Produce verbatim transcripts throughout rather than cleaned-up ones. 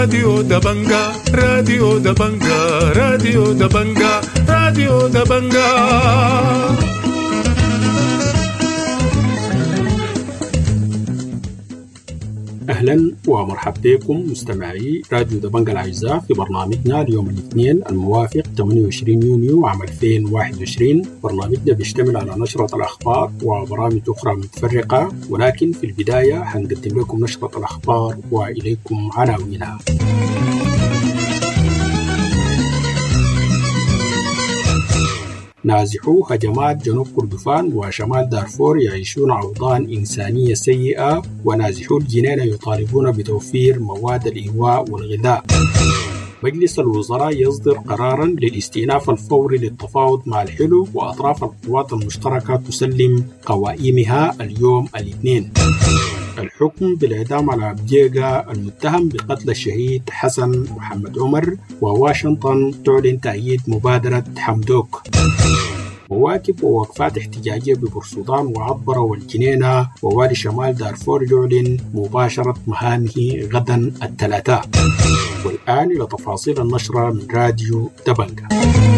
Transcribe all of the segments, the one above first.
راديو دبنجا راديو دبنجا راديو دبنجا راديو دبنجا. أهلا ومرحبا بكم مستمعي راديو دبنجا الأعزاء في برنامجنا اليوم الاثنين الموافق ثمانية وعشرين يونيو عام ألفين وواحد وعشرين. برنامجنا بيشتمل على نشرة الأخبار وبرامج أخرى متفرقة، ولكن في البداية هنقدم لكم نشرة الأخبار وإليكم عناوينها. نازحو هجمات جنوب كردفان وشمال دارفور يعيشون أوضاع إنسانية سيئة، ونازحو الجنين يطالبون بتوفير مواد الإيواء والغذاء. مجلس الوزراء يصدر قراراً للاستئناف الفوري للتفاوض مع الحلو، وأطراف القوات المشتركة تسلم قوائمها اليوم الاثنين. الحكم بالإعدام على بجيجا المتهم بقتل الشهيد حسن محمد عمر، وواشنطن تعلن تأييد مبادرة حمدوك. مواكب ووقفات احتجاجية ببورسودان وعبرة والجنينة، ووالي شمال دارفور يعلن مباشرة مهامه غدا الثلاثاء. والآن إلى تفاصيل النشرة من راديو دبنجا.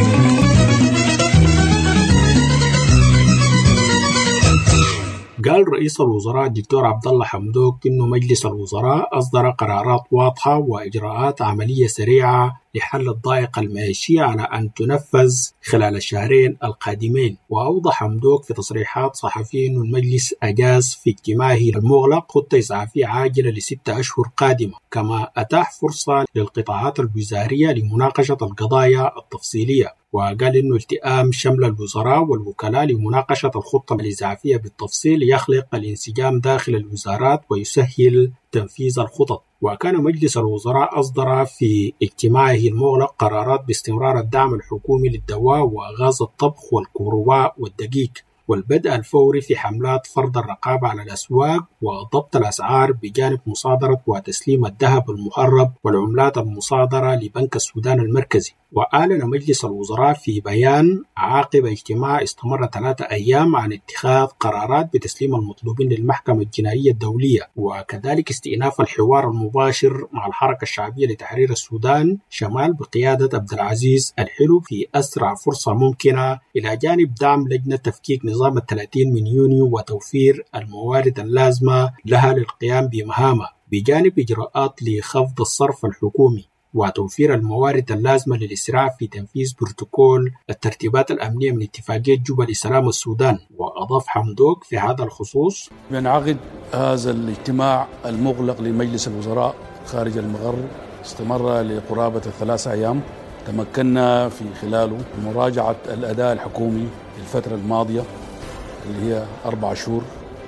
قال رئيس الوزراء الدكتور عبد الله حمدوك إنه مجلس الوزراء أصدر قرارات واضحة وإجراءات عملية سريعة لحل الضائقة المعيشية على أن تنفذ خلال الشهرين القادمين. وأوضح حمدوك في تصريحات صحفية إنه المجلس أجاز في اجتماعه المغلق خطة إسعافية عاجلة لستة أشهر قادمة، كما أتاح فرصة للقطاعات الوزارية لمناقشة القضايا التفصيلية. وقال إنه التئام شمل الوزراء والوكلاء لمناقشة الخطة الإسعافية بالتفصيل يخلق الانسجام داخل الوزارات ويسهل تنفيذ الخطط. وكان مجلس الوزراء أصدر في اجتماعه المغلق قرارات باستمرار الدعم الحكومي للدواء وغاز الطبخ والكهرباء والدقيق، والبدء الفوري في حملات فرض الرقابة على الأسواق وضبط الأسعار، بجانب مصادرة وتسليم الذهب المهرب والعملات المصادرة لبنك السودان المركزي. وأعلن مجلس الوزراء في بيان عقب اجتماع استمر ثلاثة أيام عن اتخاذ قرارات بتسليم المطلوبين للمحكمة الجنائية الدولية، وكذلك استئناف الحوار المباشر مع الحركة الشعبية لتحرير السودان شمال بقيادة عبد العزيز الحلو في أسرع فرصة ممكنة، إلى جانب دعم لجنة تفكيك نظام الثلاثين من يونيو وتوفير الموارد اللازمة لها للقيام بمهامها، بجانب إجراءات لخفض الصرف الحكومي وتوفير الموارد اللازمة للإسراع في تنفيذ بروتوكول الترتيبات الأمنية من اتفاقية جوبا لسلام السودان. وأضاف حمدوك في هذا الخصوص: ينعقد هذا الاجتماع المغلق لمجلس الوزراء خارج المغر استمر لقرابة الثلاثة أيام، تمكنا في خلاله مراجعة الأداء الحكومي الفترة الماضية اللي هي أربع شهور.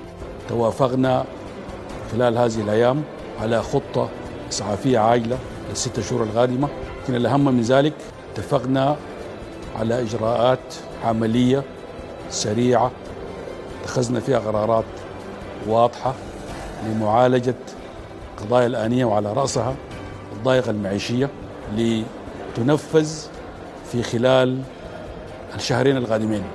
توافقنا خلال هذه الأيام على خطة إسعافية عاجلة للست شهور القادمة، لكن الأهم من ذلك اتفقنا على إجراءات عملية سريعة اتخذنا فيها قرارات واضحة لمعالجة قضايا الآنية، وعلى رأسها الضائقة المعيشية لتنفذ في خلال الشهرين القادمين.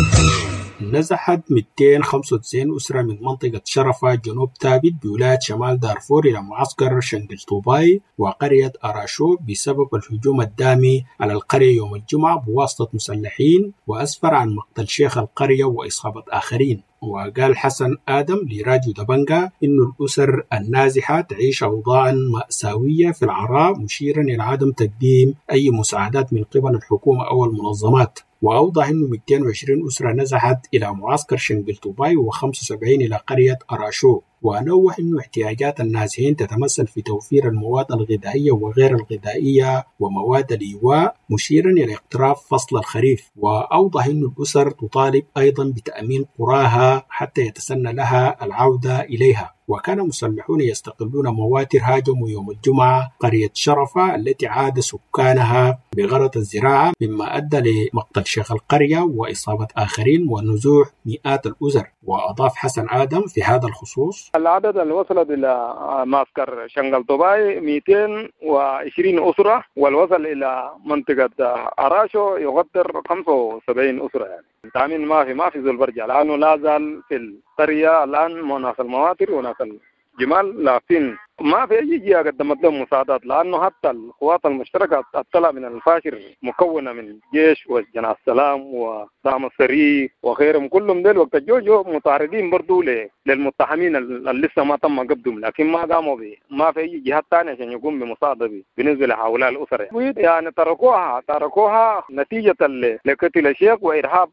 نزحت مئتين وخمسة وتسعين أسرة من منطقة شرفة جنوب تابت بولاية شمال دارفور إلى معسكر شنقل طوباي وقرية أراشو بسبب الهجوم الدامي على القرية يوم الجمعة بواسطة مسلحين، وأسفر عن مقتل شيخ القرية وإصابة آخرين. وقال حسن آدم لراديو دبنجا إنه الأسر النازحة تعيش أوضاعا مأساوية في العراء، مشيرا إلى عدم تقديم أي مساعدات من قبل الحكومة أو المنظمات. وأوضح أنه مئتين وعشرين أسرة نزحت إلى معسكر شنقل طوباي وخمسة وسبعين إلى قرية أراشو. ونوه أن احتياجات النازحين تتمثل في توفير المواد الغذائية وغير الغذائية ومواد الإيواء، مشيرا إلى اقتراب فصل الخريف. وأوضح أن الأسر تطالب أيضا بتأمين قراها حتى يتسنى لها العودة إليها. وكان مسلحون يستقلون مواتر هاجموا يوم الجمعة قرية شرفة التي عاد سكانها بغرض الزراعة، مما أدى لمقتل شيخ القرية وإصابة آخرين ونزوح مئات الأسر. وأضاف حسن آدم في هذا الخصوص: العدد اللي وصلت إلى معسكر شنقل طوباي مئتين وعشرين أسرة، والوصل إلى منطقة أراشو يغطر خمسة وسبعين أسرة. يعني التأمين ما في ما في ذو البرجع، لأنه لا زال في القرية الآن ناس المواتر وناس جمال، لكن ما في أي جهة قدمت لهم مساعدات، لأنه حتى القوات المشتركة الطلع من الفاشر مكونة من جيش وجناح السلام ودعم السري وغيرهم، كلهم ديل وقت الجوجو متعرضين برضو للمتهمين اللي لسه ما تم قبضهم، لكن ما قاموا به. ما في أي جهات ثانية عشان يقوم بمساعدة به بالنسبة لهؤلاء الأسر. يعني تركوها تركوها نتيجة لقتل الشيخ وإرهاب.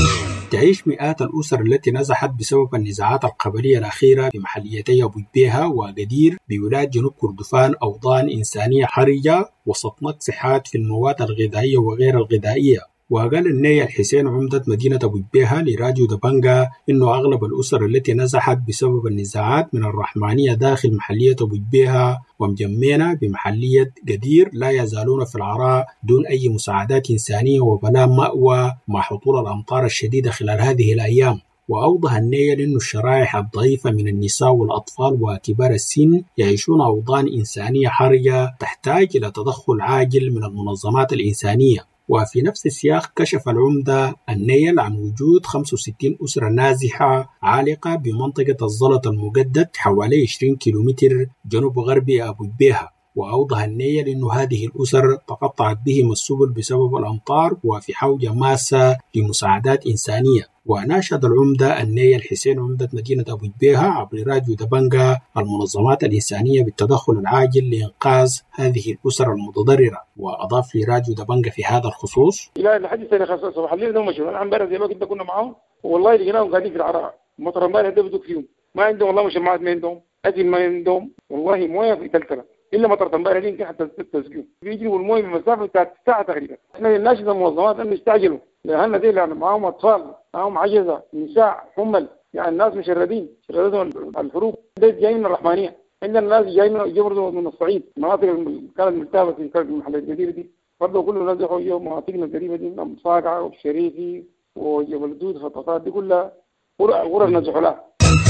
تعيش مئات الأسر التي نزحت بسبب النزاعات القبلية الأخيرة في محليتي أبو جبيهة وقدير بولاية جنوب كردفان أوضان إنسانية حرجة وسط نقص حاد في المواد الغذائية وغير الغذائية. وقال النية الحسين عمدة مدينة أبو جبيهة لراديو دبنجا إنه أغلب الأسر التي نزحت بسبب النزاعات من الرحمانية داخل محلية أبو جبيهة ومجمينة بمحلية قدير لا يزالون في العراء دون أي مساعدات إنسانية وبلا مأوى مع حصول الأمطار الشديدة خلال هذه الأيام. وأوضح النية لأن الشرائح الضعيفة من النساء والأطفال وكبار السن يعيشون أوضاع إنسانية حرجة تحتاج إلى تدخل عاجل من المنظمات الإنسانية. وفي نفس السياق كشف العمدة النيل عن وجود خمسة وستين أسرة نازحة عالقة بمنطقة الزلط المجدد حوالي عشرين كيلومتر جنوب غربي أبو جبيهة. وأوضح النيل أن هذه الأسر تقطعت بهم السبل بسبب الأمطار وفي حوجة ماسة لمساعدات إنسانية. وناشد العمدة النيل الحسين عمدة مدينة أبو جبيهة عبر راديو دبنجا المنظمات الإنسانية بالتدخل العاجل لإنقاذ هذه الأسر المتضررة. وأضاف لراديو دبنجا في هذا الخصوص: لا الحديث اللي خاصة صباح الليل ده مشوا. أنا امبارح زي ما كنت كنا معاهم والله لقيناهم قاعدين في العراء، مطر امبارح ده بدك فيهم ما عندهم والله مشمعات ما عندهم أكل ما عندهم والله مويه في تلتلة إلا مطر امبارح دي يمكن حتى التسقيم بيجيبوا المويه بمسافة بتاعت ساعة تقريبا. إحنا ناشد المنظمات أن يستعجلوا لأن دي يعني معاهم أطفال معاهم عجزة نساء حمل، يعني الناس مشردين شردتهم الحروب ده جايين من الرحمانية. عندنا الناس جايين جبروا من الصعيد مناطق كانت ملتهبة في المحلات الجديدة دي برضه كله نزحوا يوم مناطقنا القريبة دي صاقعة والشريفي وجبل دود خطاطات دي كلها غرف نزحوا لها.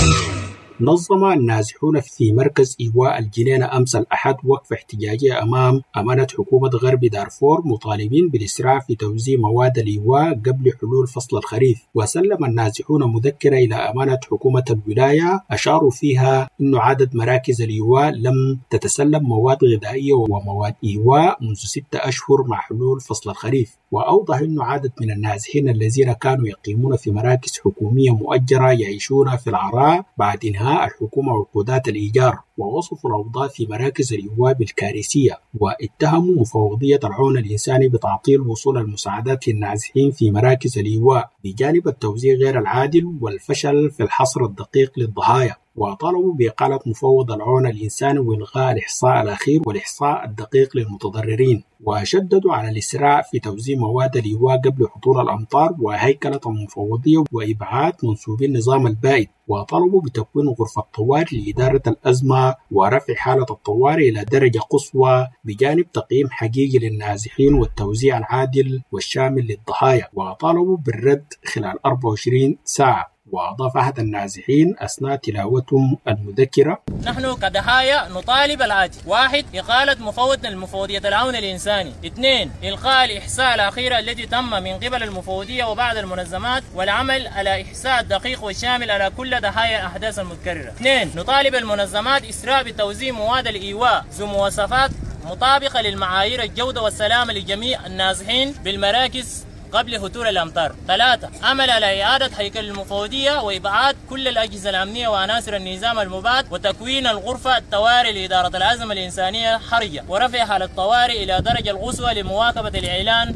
نظم النازحون في مركز إيواء الجنينة أمس الأحد وقفة احتجاجية أمام أمانة حكومة غرب دارفور مطالبين بالإسراع في توزيع مواد الإيواء قبل حلول فصل الخريف. وسلم النازحون مذكرة إلى أمانة حكومة الولاية أشاروا فيها أن عدد مراكز الإيواء لم تتسلم مواد غذائية ومواد إيواء منذ ستة أشهر مع حلول فصل الخريف. وأوضح أن عدد من النازحين الذين كانوا يقيمون في مراكز حكومية مؤجرة يعيشون في العراء بعد انهاء الحكومة وعقودات الإيجار. ووصفوا الأوضاع في مراكز الإيواء بالكارثية واتهموا مفوضية العون الإنساني بتعطيل وصول المساعدات للنازحين في مراكز الإيواء بجانب التوزيع غير العادل والفشل في الحصر الدقيق للضحايا. وطالبوا بإقالة مفوض العون الإنساني وإلغاء الإحصاء الأخير والإحصاء الدقيق للمتضررين. وشددوا على الإسراع في توزيع مواد الإيواء قبل هطول الأمطار وهيكلة المفوضية وإبعاد منسوبي النظام البائد. وطلبوا بتكوين غرفة طوارئ لإدارة الأزمة ورفع حالة الطوارئ إلى درجة قصوى بجانب تقييم حقيقي للنازحين والتوزيع العادل والشامل للضحايا. وطالبوا بالرد خلال أربعة وعشرين ساعة. وأضاف أحد النازحين أثناء تلاوتهم المذكرة: نحن كضحايا نطالب الآتي: واحد، إقالة مفوض المفوضية العون الإنساني. اثنين، إلغاء الإحصاء الأخيرة التي تم من قبل المفوضية وبعض المنظمات والعمل على إحصاء دقيق وشامل على كل ضحايا الأحداث المتكررة. اثنين، نطالب المنظمات إسراء بتوزيع مواد الإيواء ذو مواصفات مطابقة للمعايير الجودة والسلامة لجميع النازحين بالمراكز قبل هطول الأمطار. ثلاثة، عمل على إعادة هيكل المفوضية وإبعاد كل الأجهزة الأمنية وعناصر النظام المبات وتكوين الغرفة الطوارئ لإدارة الأزمة الإنسانية حرجة ورفع حالة الطوارئ إلى درجة القصوى لمواكبة الإعلان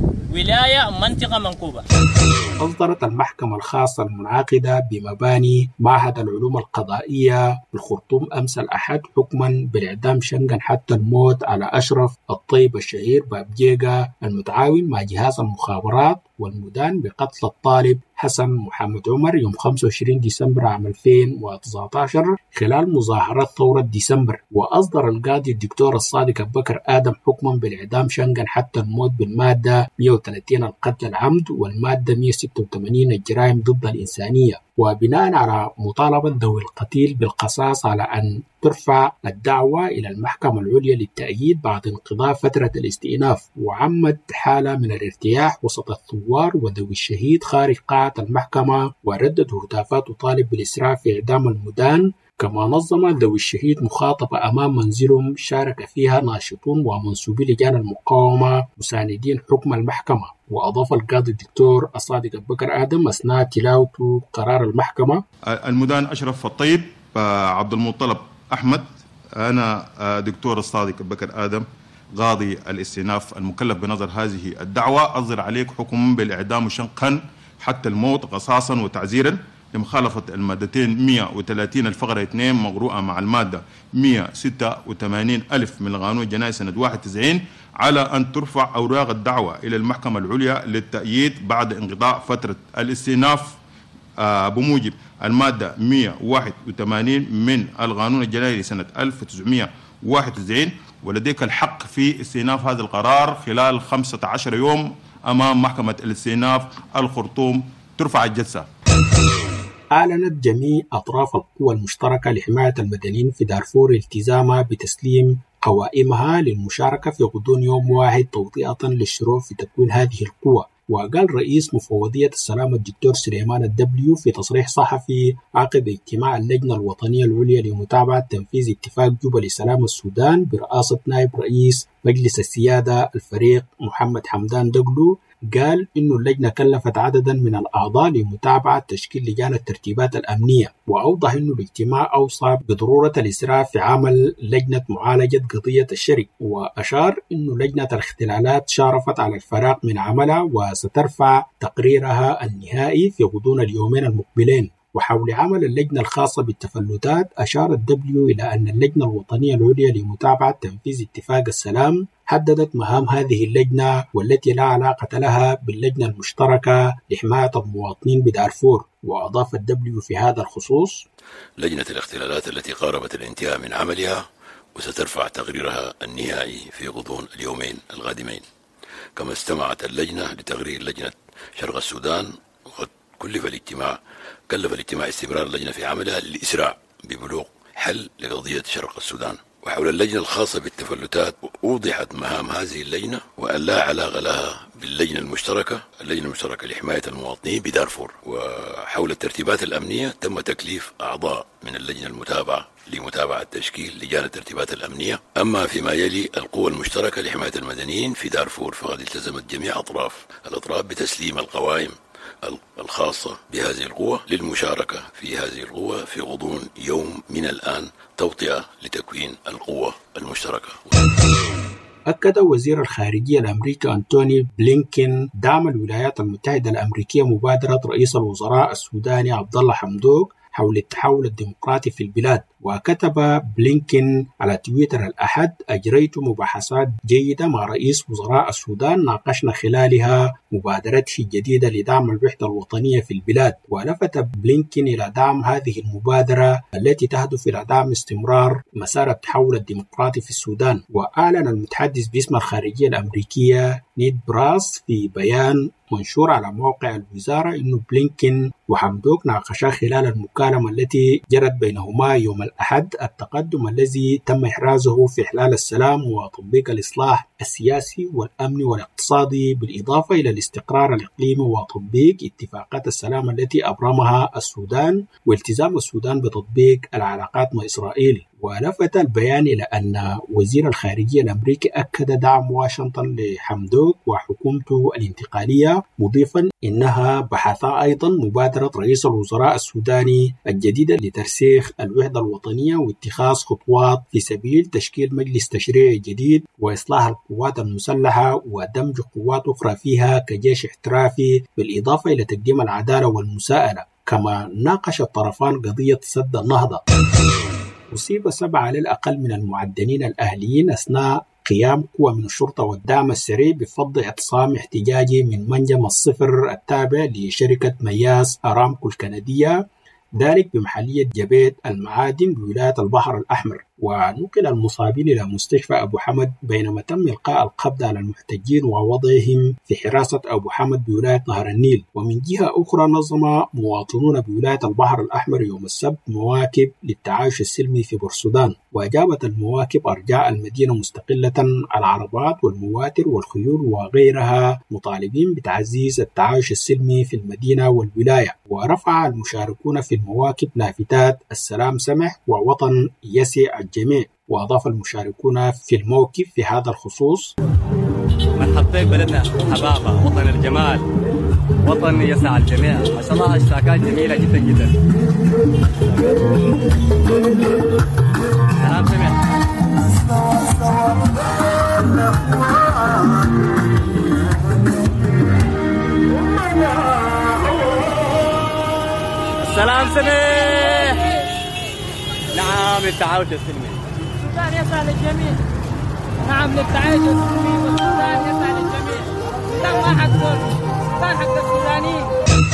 ولاية منطقة منكوبة. أصدرت المحكمة الخاصة المنعقدة بمباني معهد العلوم القضائية بالخرطوم أمس الأحد حكما بالإعدام شنقا حتى الموت على أشرف الطيب الشهير بابجيغا المتعاون مع جهاز المخابرات والمدان بقتل الطالب حسن محمد عمر يوم خمسة وعشرين ديسمبر عام ألفين وتسعة عشر خلال مظاهرات ثورة ديسمبر. وأصدر القاضي الدكتور الصادق أبو بكر آدم حكما بالإعدام شنقا حتى الموت بالمادة مئة وثلاثين القتل العمد والمادة مئة وستة وثمانين الجرائم ضد الإنسانية. وبناء على مطالبة ذوي القتيل بالقصاص على أن ترفع الدعوة إلى المحكمة العليا للتأييد بعد انقضاء فترة الاستئناف. وعمت حالة من الارتياح وسط الثوار وذوي الشهيد خارج قاعة المحكمة ورددوا هتافات تطالب بالإسراع في إعدام المدان كما نظم ذوي الشهيد مخاطبة أمام منزلهم شارك فيها ناشطون ومنسوبي لجان المقاومة مساندين حكم المحكمة. وأضاف القاضي الدكتور الصادق أبو بكر آدم أثناء تلاوته قرار المحكمة: المدان أشرف الطيب عبد المطلب أحمد، أنا دكتور الصادق أبو بكر آدم قاضي الاستئناف المكلف بنظر هذه الدعوة، أصدر عليك حكم بالإعدام شنقا حتى الموت قصاصا وتعزيرا لمخالفة المادتين مئة وثلاثين الفقرة اثنين مقروءة مع المادة مئة وستة وثمانين ألف من القانون الجنائي سنة واحد وتسعين على أن ترفع أوراق الدعوة إلى المحكمة العليا للتأييد بعد انقضاء فترة الاستئناف بموجب المادة مئة وواحد وثمانين من القانون الجنائي سنة ألف وتسعمئة وواحد وتسعين، ولديك الحق في استئناف هذا القرار خلال خمسة عشر يوم أمام محكمة الاستئناف الخرطوم. ترفع الجلسة. أعلنت جميع أطراف القوى المشتركة لحماية المدنيين في دارفور التزامها بتسليم قوائمها للمشاركة في غضون يوم واحد توطئة للشروع في تكوين هذه القوى. وقال رئيس مفوضية السلام الدكتور سليمان الدبليو في تصريح صحفي عقب اجتماع اللجنة الوطنية العليا لمتابعة تنفيذ اتفاق جوبا لسلام السودان برئاسة نائب رئيس مجلس السيادة الفريق محمد حمدان دقلو، قال إنه اللجنة كلفت عددا من الأعضاء لمتابعة تشكيل لجان الترتيبات الأمنية. وأوضح إنه الاجتماع أوصى بضرورة الإسراع في عمل لجنة معالجة قضية الشرك، وأشار إنه لجنة الاختلالات شارفت على الفراغ من عملها وسترفع تقريرها النهائي في غضون اليومين المقبلين. وحول عمل اللجنة الخاصة بالتفلتات، أشار الدبليو إلى أن اللجنة الوطنية العليا لمتابعة تنفيذ اتفاق السلام حددت مهام هذه اللجنة والتي لا علاقة لها باللجنة المشتركة لحماية المواطنين بدارفور. وأضاف الدبليو في هذا الخصوص: لجنة الاختلالات التي قاربت الانتهاء من عملها وسترفع تقريرها النهائي في غضون اليومين القادمين. كما استمعت اللجنة لتقرير لجنة شرق السودان، وقد كلف الاجتماع كلف الاجتماع استمرار اللجنة في عملها للإسراع ببلوغ حل لقضية شرق السودان. وحول اللجنة الخاصة بالتفلتات، أوضحت مهام هذه اللجنة وأن لا علاقة لها باللجنة المشتركة اللجنة المشتركة لحماية المواطنين بدارفور. وحول الترتيبات الأمنية، تم تكليف أعضاء من اللجنة المتابعة لمتابعة تشكيل لجان الترتيبات الأمنية. أما فيما يلي القوى المشتركة لحماية المدنيين في دارفور، فقد التزمت جميع أطراف الأطراف بتسليم القوائم الخاصة بهذه القوة للمشاركة في هذه القوة في غضون يوم من الآن توطئة لتكوين القوة المشتركة. أكد وزير الخارجية الأمريكي أنتوني بلينكين دعم الولايات المتحدة الأمريكية مبادرة رئيس الوزراء السوداني عبد الله حمدوك حول التحول الديمقراطي في البلاد. وكتب بلينكين على تويتر الأحد: أجريت مباحثات جيدة مع رئيس وزراء السودان، ناقشنا خلالها مبادرته الجديدة لدعم الوحدة الوطنية في البلاد. ولفت بلينكين إلى دعم هذه المبادرة التي تهدف إلى دعم استمرار مسار التحول الديمقراطي في السودان. وأعلن المتحدث باسم الخارجية الأمريكية نيد براس في بيان منشور على موقع الوزارة إنه بلينكين وحمدوك ناقشا خلال المكالمة التي جرت بينهما يوم الأحد التقدم الذي تم إحرازه في إحلال السلام وتطبيق الإصلاح السياسي والأمني والاقتصادي، بالإضافة إلى الاستقرار الإقليمي وتطبيق اتفاقات السلام التي أبرمها السودان والتزام السودان بتطبيق العلاقات مع إسرائيل. ولفت البيان إلى أن وزير الخارجية الأمريكي أكد دعم واشنطن لحمدوك وحكومته الانتقالية، مضيفا إنها بحثا أيضا مبادرة رئيس الوزراء السوداني الجديدة لترسيخ الوحدة الوطنية واتخاذ خطوات في سبيل تشكيل مجلس تشريعي جديد وإصلاح القوات المسلحة ودمج قوات أخرى فيها كجيش احترافي، بالإضافة إلى تقديم العدالة والمساءلة. كما ناقش الطرفان قضية سد النهضة. أصيب سبعة على الأقل من المعدنين الأهليين أثناء قيام قوى من الشرطة والدعم السريع بفض اعتصام احتجاجي من منجم الصفر التابع لشركة مياس أرامكو الكندية، ذلك بمحلية جبيت المعادن بولاية البحر الأحمر. ونقل المصابين إلى مستشفى أبو حمد بينما تم إلقاء القبض على المحتجين ووضعهم في حراسة أبو حمد بولاية نهر النيل. ومن جهة أخرى، نظم مواطنون بولاية البحر الأحمر يوم السبت مواكب للتعايش السلمي في بورسودان. وجابت المواكب أرجاء المدينة مستقلة العربات والمواتر والخيول وغيرها مطالبين بتعزيز التعايش السلمي في المدينة والولاية. ورفع المشاركون في المواكب لافتات السلام سمح ووطن يسع الجميع. وأضاف المشاركون في الموكب في هذا الخصوص: مرحبتين بلدنا حبابة، وطن الجمال، وطن يسع الجميع، ما شاء الله اشتراكات جميلة جدا جدا. سلام سمح. السلام سمح. نعم للتعايش السلمي. السودان يسعى للجميع. نعم للتعايش السلمي والسودان يسعى للجميع. السودان ما حق دول، السودان حق السودانيين.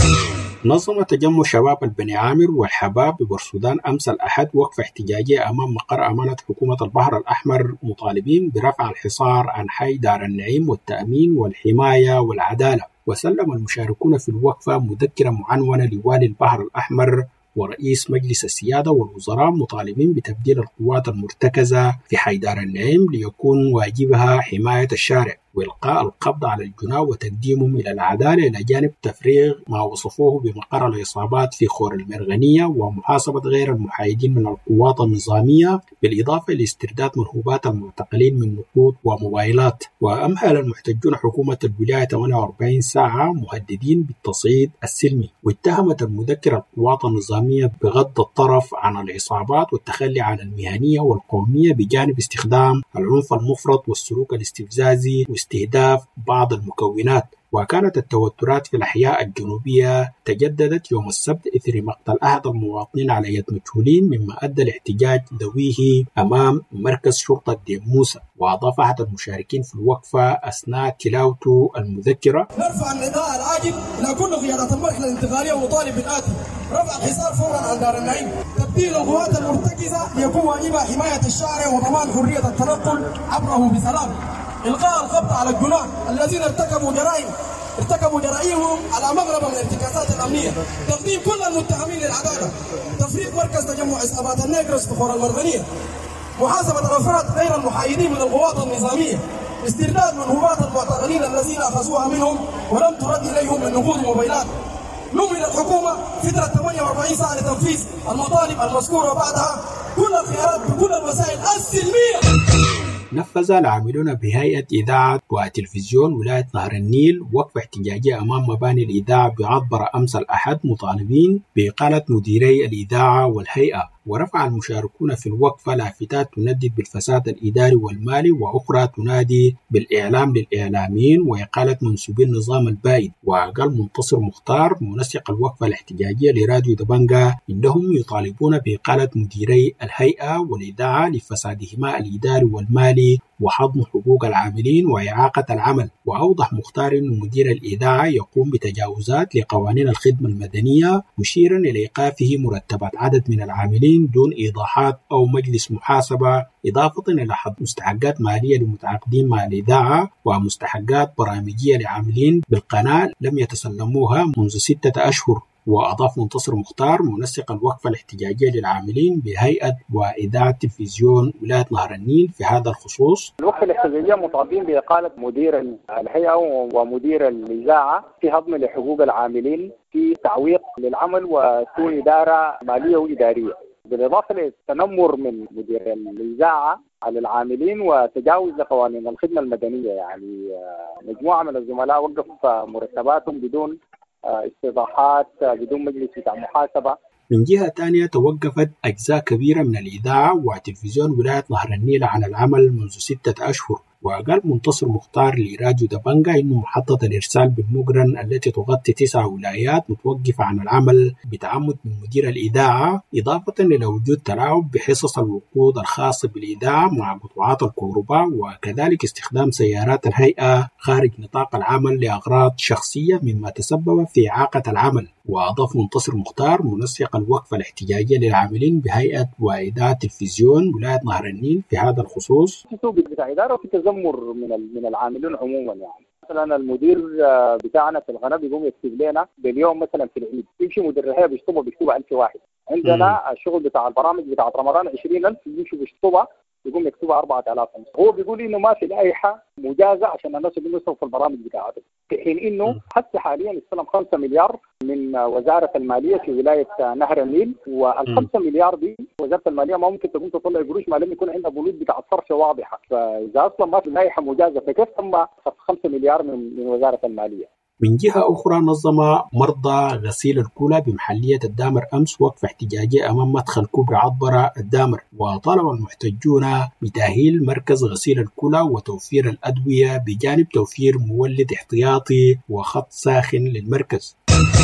نظم تجمع شباب البني عامر والحباب ببورسودان أمس الأحد وقفة احتجاجية أمام مقر أمانة حكومة البحر الأحمر مطالبين برفع الحصار عن حي دار النعيم والتأمين والحماية والعدالة. وسلم المشاركون في الوقفة مذكرة معنونة لوالي البحر الأحمر ورئيس مجلس السيادة والوزراء مطالبين بتبديل القوات المرتكزة في حي دار النعيم ليكون واجبها حماية الشارع وإلقاء القبض على الجناه وتقديمهم إلى العدالة، إلى جانب تفريغ ما وصفوه بمقر العصابات في خور المرغنية ومحاسبة غير المحايدين من القوات النظامية، بالإضافة لاسترداد مرهوبات المعتقلين من نقود وموبايلات. وأمهل المحتجون حكومة الولاية ثمانية وأربعين ساعة مهددين بالتصعيد السلمي. واتهمت المذكرة القوات النظامية بغض الطرف عن العصابات والتخلي عن المهنية والقومية بجانب استخدام العنف المفرط والسلوك الاستفزازي واستهداف بعض المكونات. وكانت التوترات في الأحياء الجنوبية تجددت يوم السبت إثر مقتل أحد المواطنين على يد مجهولين، مما أدى لاحتجاج ذويه أمام مركز شرطة ديم موسى. وأضاف أحد المشاركين في الوقفة أثناء تلاوته المذكرة: نرفع النداء العاجل إلى كل قيادات المرحلة الانتقالية وطالب بالآتي: رفع الحصار فورا عن دار النعيم، تبديل القوات المرتكزة ليكون واجبها حماية الشارع وضمان حرية التنقل عبره بسلام، إلقاء القبض على الجناه الذين ارتكبوا جرائم ارتكبوا جرائمهم على مغرب من الارتكازات الأمنية، تقديم كل المتهمين للعدالة، تفريق مركز تجمع عصابات النيجروس في خور المرغنية، محاسبة الأفراد غير المحايدين من القوات النظامية، استرداد منهوبات المعتقلين الذين أخذوها منهم ولم ترد إليهم من نقود وموبايلات. نمت الحكومة فترة ثمانية وأربعين ساعة لتنفيذ المطالب المذكورة وبعدها كل الخيارات بكل الوسائل السلمية. نفذ العاملون بهيئة إذاعة وتلفزيون ولاية نهر النيل وقفة احتجاجية أمام مباني الإذاعة بعطبرة أمس الأحد مطالبين بإقالة مديري الإذاعة والهيئة. ورفع المشاركون في الوقفة لافتات تندد بالفساد الإداري والمالي وأخرى تنادي بالإعلام للإعلاميين وإقالة منسوبي النظام البائد. وقال منتصر مختار منسق الوقفة الاحتجاجية لراديو دبنجا إنهم يطالبون بإقالة مديري الهيئة والإذاعة لفسادهما الإداري والمالي وحضن حقوق العاملين وإعاقة العمل. وأوضح مختار أن مدير الإذاعة يقوم بتجاوزات لقوانين الخدمة المدنية، مشيرا إلى إيقافه مرتبات عدد من العاملين دون إيضاحات أو مجلس محاسبة، إضافة إلى حظر مستحقات مالية لمتعاقدين مع الإذاعة ومستحقات برامجية لعاملين بالقناة لم يتسلموها منذ ستة أشهر. وأضاف منتصر مختار منسق الوقفة الاحتجاجية للعاملين بهيئة وإذاعة تلفزيون ولاية نهر النيل في هذا الخصوص: الوقفة الاحتجاجية مطالبين بإقالة مدير الهيئة ومدير الإذاعة في هضم لحقوق العاملين، في تعويق للعمل وسوء إدارة مالية وإدارية، بالإضافة للتنمر من مدير الإذاعة على العاملين وتجاوز لقوانين الخدمة المدنية. يعني مجموعة من الزملاء وقف مرتباتهم بدون استيضاحات، بدون مجلس بتاع محاسبة. من جهة تانية توقفت أجزاء كبيرة من الإذاعة وتلفزيون ولاية نهر النيل عن العمل منذ ستة أشهر. وقال منتصر مختار لراديو دبنجا إنه محطة الإرسال بالمقرن التي تغطي تسع ولايات متوقفة عن العمل بتعمد من مدير الإذاعة، إضافة إلى وجود تلاعب بحصص الوقود الخاصة بالإذاعة مع قطوعات الكهرباء، وكذلك استخدام سيارات الهيئة خارج نطاق العمل لأغراض شخصية مما تسبب في إعاقة العمل. وأضاف منتصر مختار منسق الوقفة الاحتجاجية للعاملين بهيئة وإذاعة تلفزيون ولاية نهر النيل في هذا الخصوص: بتاع إدارة وفي تذمر من من العاملين عموما. يعني مثلا المدير بتاعنا في القناة بيقوم يكتب لنا باليوم مثلا في العيد يمشي مدير الهيئة بيشطبه بيكتبها ألف واحد، عندنا الشغل بتاع البرامج بتاعت رمضان عشرين ألف يمشوا بيشطبها يقوم يكتبها أربعة آلاف. هو بيقول إنه ما في لائحة مجازة عشان الناس يقوموا يصرفوا في البرامج بتاعته، في حين إنه حتى حاليا استلم خمسة مليار من وزارة المالية في ولاية نهر النيل، والخمسة مليار دي وزارة المالية ما ممكن تقوم تطلع قروش ما لم يكون عندها بنود بتاعت صرف واضحة. فإذا أصلا ما في لائحة مجازة فكيف تم صرف خمسة مليار من من وزارة المالية؟ من جهة أخرى، نظم مرضى غسيل الكلى بمحلية الدامر أمس وقفة احتجاجية أمام مدخل كوبري عطبرة الدامر، وطالب المحتجون بتأهيل مركز غسيل الكلى وتوفير الأدوية بجانب توفير مولد احتياطي وخط ساخن للمركز.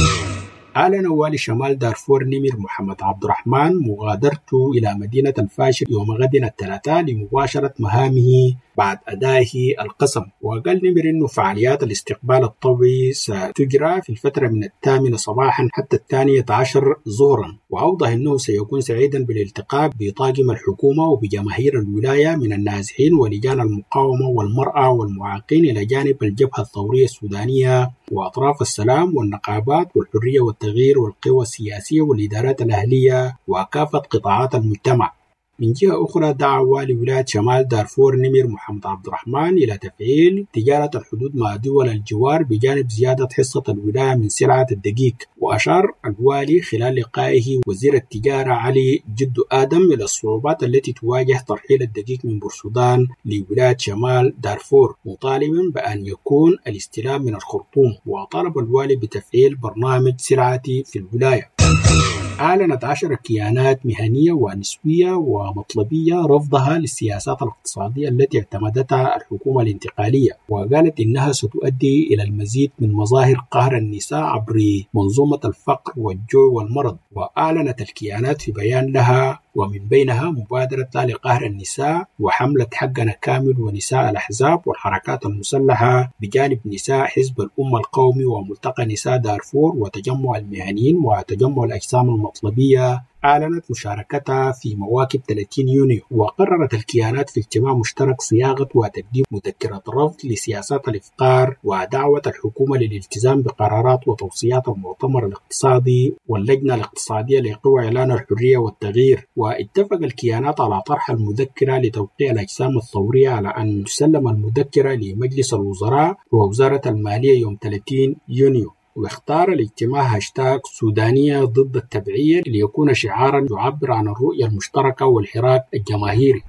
أعلن والي شمال دارفور نمر محمد عبد الرحمن مغادرته إلى مدينة الفاشر يوم غد الثلاثاء لمباشرة مهامه بعد أدائه القسم. وقال نمر إنه فعاليات الاستقبال الطوعي ستجرى في الفترة من الثامنة صباحا حتى الثانية عشر ظهرا، وأوضح أنه سيكون سعيدا بالالتقاء بطاقم الحكومة وبجماهير الولاية من النازحين ولجان المقاومة والمرأة والمعاقين إلى جانب الجبهة الثورية السودانية وأطراف السلام والنقابات والحرية والتغيير والقوى السياسية والإدارات الأهلية وكافة قطاعات المجتمع. من جهة أخرى، دعا والي ولاية شمال دارفور نمر محمد عبد الرحمن إلى تفعيل تجارة الحدود مع دول الجوار بجانب زيادة حصة الولاية من سلعة الدقيق. وأشار الوالي خلال لقائه وزير التجارة علي جدو آدم إلى الصعوبات التي تواجه ترحيل الدقيق من بورسودان لولاية شمال دارفور، مطالبا بأن يكون الاستلام من الخرطوم. وطالب الوالي بتفعيل برنامج سلعتي في الولاية. أعلنت عشر كيانات مهنية ونسوية ومطلبية رفضها للسياسات الاقتصادية التي اعتمدتها الحكومة الانتقالية، وقالت إنها ستؤدي إلى المزيد من مظاهر قهر النساء عبر منظومة الفقر والجوع والمرض. وأعلنت الكيانات في بيان لها ومن بينها مبادرة لا لقهر النساء وحملة حقنا كامل ونساء الأحزاب والحركات المسلحة بجانب نساء حزب الأمة القومي وملتقى نساء دارفور وتجمع المهنيين وتجمع الأجسام المطلبية. أعلنت مشاركتها في مواكب ثلاثين يونيو. وقررت الكيانات في اجتماع مشترك صياغة وتقديم مذكرة رفض لسياسات الإفقار ودعوة الحكومة للالتزام بقرارات وتوصيات المؤتمر الاقتصادي واللجنة الاقتصادية لقوى إعلان الحرية والتغيير. واتفق الكيانات على طرح المذكرة لتوقيع الأجسام الثورية على أن تسلم المذكرة لمجلس الوزراء ووزارة المالية يوم ثلاثين يونيو. واختار الاجتماع هاشتاغ سودانية ضد التبعية ليكون شعارا يعبر عن الرؤية المشتركة والحراك الجماهيري.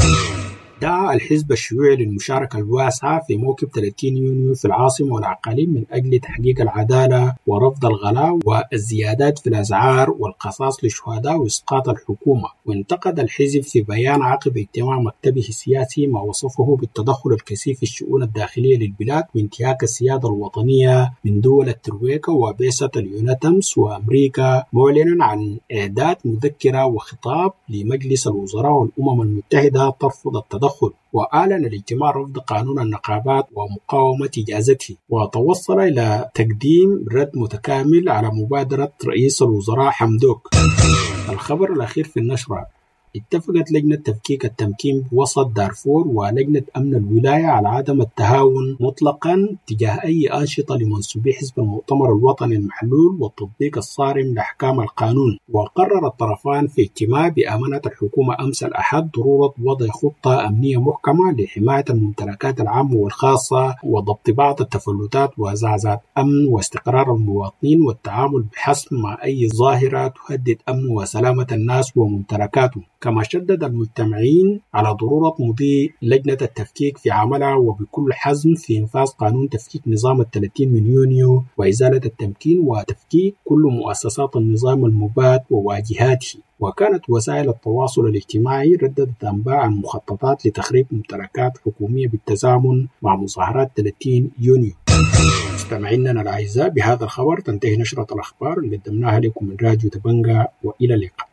دعا الحزب الشيوعي للمشاركة الواسعة في موكب ثلاثين يونيو في العاصمة والعقاليم من أجل تحقيق العدالة ورفض الغلاء والزيادات في الأسعار والقصاص للشهداء وإسقاط الحكومة. وانتقد الحزب في بيان عقب اجتماع مكتبه السياسي ما وصفه بالتدخل الكثيف في الشؤون الداخلية للبلاد وانتهاك السيادة الوطنية من دول الترويكا وبعثة اليونتمس وأمريكا، معلنا عن إعداد مذكرة وخطاب لمجلس الوزراء والأمم المتحدة ترفض التدخل. وأعلن الاجتماع رفض قانون النقابات ومقاومة إجازته، وتوصل إلى تقديم رد متكامل على مبادرة رئيس الوزراء حمدوك. الخبر الأخير في النشرة: اتفقت لجنة تفكيك التمكين بوسط دارفور ولجنة أمن الولاية على عدم التهاون مطلقا تجاه أي أنشطة لمنسوبي حزب المؤتمر الوطني المحلول والتطبيق الصارم لأحكام القانون. وقرر الطرفان في اجتماع بأمانة الحكومة أمس الأحد ضرورة وضع خطة أمنية محكمة لحماية الممتلكات العامة والخاصة وضبط بعض التفلتات وزعزعة أمن واستقرار المواطنين والتعامل بحسم مع أي ظاهرة تهدد أمن وسلامة الناس وممتلكاتهم. كما شدد المجتمعين على ضرورة مضي لجنة التفكيك في عملها وبكل حزم في إنفاذ قانون تفكيك نظام الثلاثين من يونيو وإزالة التمكين وتفكيك كل مؤسسات النظام المباد وواجهاته. وكانت وسائل التواصل الاجتماعي رددت أنباء عن مخططات لتخريب ممتلكات حكومية بالتزامن مع مظاهرات ثلاثين يونيو. مستمعينا الأعزاء، بهذا الخبر تنتهي نشرة الأخبار اللي قدمناها لكم من راديو دبنجة، وإلى اللقاء.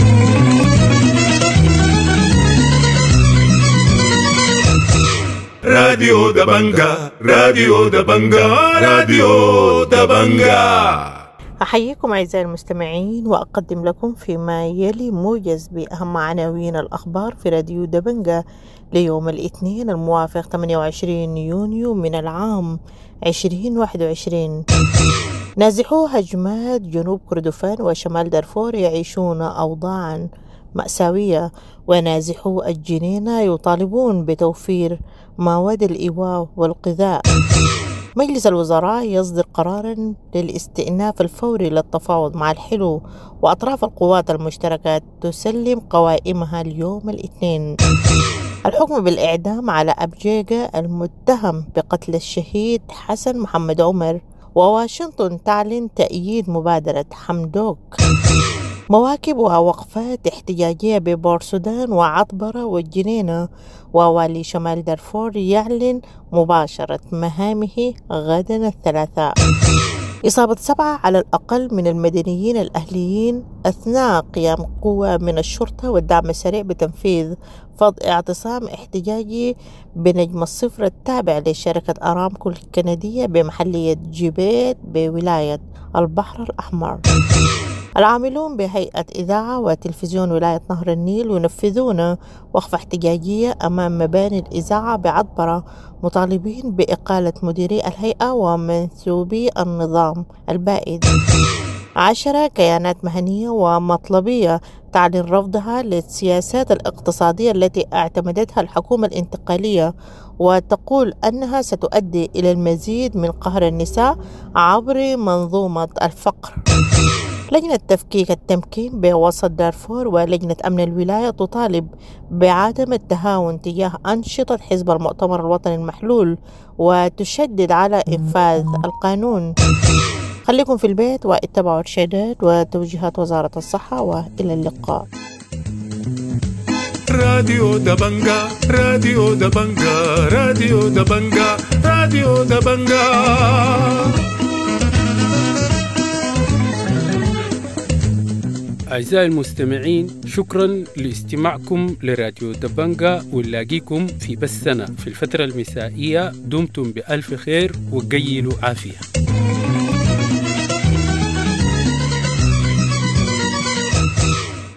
راديو دبنجة، راديو دبنجة، راديو دبنجة. أحييكم أعزائي المستمعين وأقدم لكم فيما يلي موجز بأهم عناوين الأخبار في راديو دبنجة ليوم الاثنين الموافق ثمانية وعشرين يونيو من العام عشرين واحد وعشرين. نازحو هجمات جنوب كردفان وشمال دارفور يعيشون أوضاعا مأساوية، ونازحو الجنينة يطالبون بتوفير مواد الإيواء والغذاء. مجلس الوزراء يصدر قراراً للاستئناف الفوري للتفاوض مع الحلو، وأطراف القوات المشتركة تسلم قوائمها اليوم الاثنين. الحكم بالإعدام على أبجيجة المتهم بقتل الشهيد حسن محمد عمر، وواشنطن تعلن تأييد مبادرة حمدوك. مواكب ووقفات احتجاجية ببور سودان وعطبرة والجنينة، ووالي شمال دارفور يعلن مباشرة مهامه غدا الثلاثاء. إصابة سبعة على الأقل من المدنيين الأهليين أثناء قيام قوة من الشرطة والدعم السريع بتنفيذ فض اعتصام احتجاجي بنجم الصفر التابع لشركة أرامكو الكندية بمحلية جبيت بولاية البحر الأحمر. العاملون بهيئة إذاعة وتلفزيون ولاية نهر النيل ينفذون وقفة احتجاجية أمام مباني الإذاعة بعطبرة، مطالبين بإقالة مديري الهيئة ومنسوبي النظام البائد. عشرة كيانات مهنية ومطلبية تعلن رفضها للسياسات الاقتصادية التي اعتمدتها الحكومة الانتقالية، وتقول أنها ستؤدي إلى المزيد من قهر النساء عبر منظومة الفقر. لجنة تفكيك التمكين بوسط دارفور ولجنة أمن الولاية تطالب بعدم التهاون تجاه أنشطة حزب المؤتمر الوطني المحلول، وتشدد على إنفاذ القانون. خليكم في البيت واتبعوا إرشادات وتوجيهات وزارة الصحة، وإلى اللقاء. راديو دبنجا راديو دبنجا راديو دبنجا راديو دبنجا. أعزائي المستمعين، شكرا لاستماعكم لراديو دبنجا، ونلاقيكم في بثنا في الفترة المسائية. دمتم بألف خير وقيلوا عافية.